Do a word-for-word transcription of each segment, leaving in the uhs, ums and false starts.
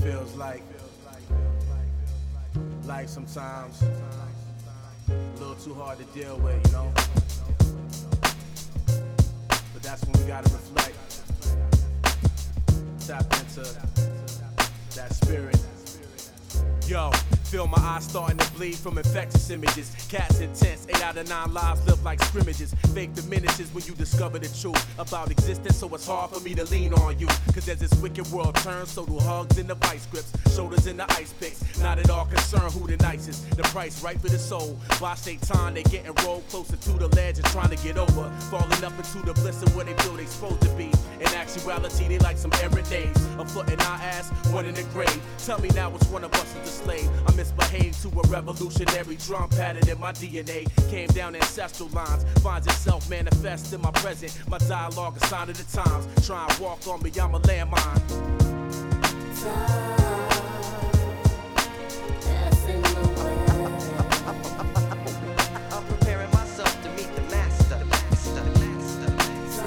feels like life sometimes a little too hard to deal with, you know. But that's when we gotta reflect, tap into that spirit. Yo, feel my eyes starting to bleed from infectious images. Cats intense, eight out of nine lives live like scrimmages. Fake diminishes when you discover the truth about existence, so it's hard for me to lean on you. Cause as this wicked world turns, so do hugs in the vice grips, shoulders in the ice picks. Not at all concerned who the nicest, the price right for the soul. Watch they time, they getting rolled closer to the ledge and trying to get over. Falling up into the bliss of where they feel they supposed to be. In actuality, they like some errant days. A foot in our ass, one in the grave. Tell me now which one of us is the slave. I misbehaved to a revolutionary drum pattern in my D N A. Came down ancestral lines, finds itself manifest in my present. My dialogue a sign of the times. Try and walk on me, I'm a landmine. I'm preparing myself to meet the master. The master, the master, the master.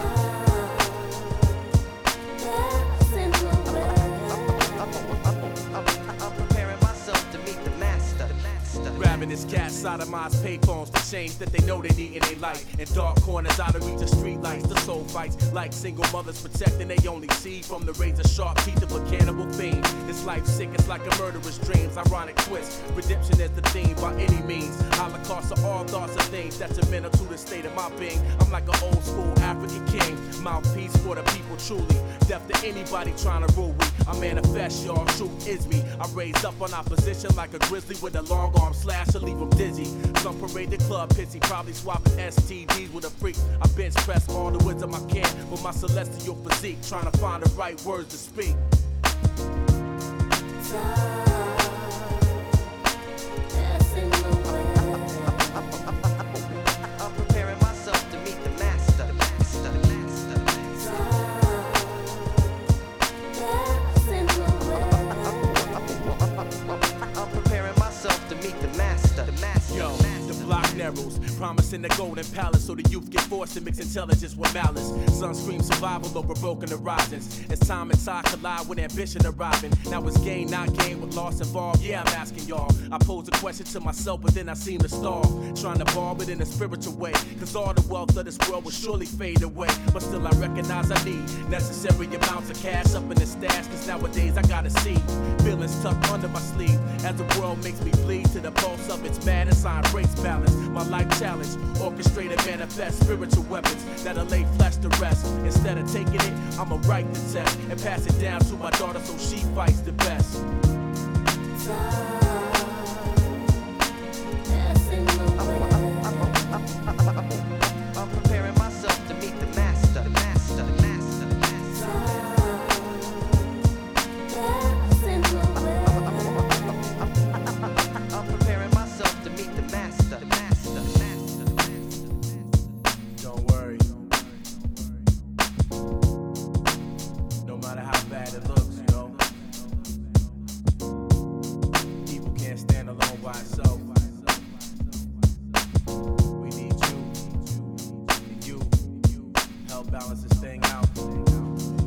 I'm preparing myself to meet the master. The master. Grabbing this cat, sodomized payphones, the change that they know they need in their life. In dark corners, out of reach of street lights, the soul fights like single mothers protecting they only see from the razor sharp teeth of a cannibal fiend. This life sick, it's like a murderous dreams. Ironic twist, redemption is the theme by any means. Holocaust of all thoughts and things detrimental to the state of my being. I'm like an old school African king, mouthpiece for the people truly. Deaf to anybody trying to rule me. I manifest, y'all, truth is me. I raised up on opposition like a grizzly with a long arm slash to leave them dizzy. Some parade the club pissy, probably swapping S T Ds with a freak. I bench press all the wisdom I can with my celestial physique, trying to find the right words to speak. I'm preparing myself to meet the master. The master, the master, the master. I'm preparing myself to meet the master. The master. Yo, the block narrows, promising the golden palace, so the youth get forced to mix intelligence with malice. Sun screams survival over broken horizons. As time and tide collide with ambition arriving. Now it's gain, not gain, with loss involved. Yeah, I'm asking y'all. I pose a question to myself, but then I seem to stall. Trying to ball it in a spiritual way, cause all the wealth of this world will surely fade away. But still I recognize I need necessary amounts of cash up in the stash, cause nowadays I gotta see feelings tucked under my sleeve. As the world makes me bleed to the pulse of its madness, I embrace balance. My life challenge, orchestrate and manifest spiritual weapons that'll lay flesh to rest. Instead of taking it, I'ma write the test and pass it down to my daughter so she fights the best. I'm preparing myself to meet the master. The master, the master, the master. I'm preparing myself to meet the master. The master, the master, the master. Don't worry. No matter how bad it looks, you know. Evil can't stand alone by itself. We need you and you. Help balance this thing out.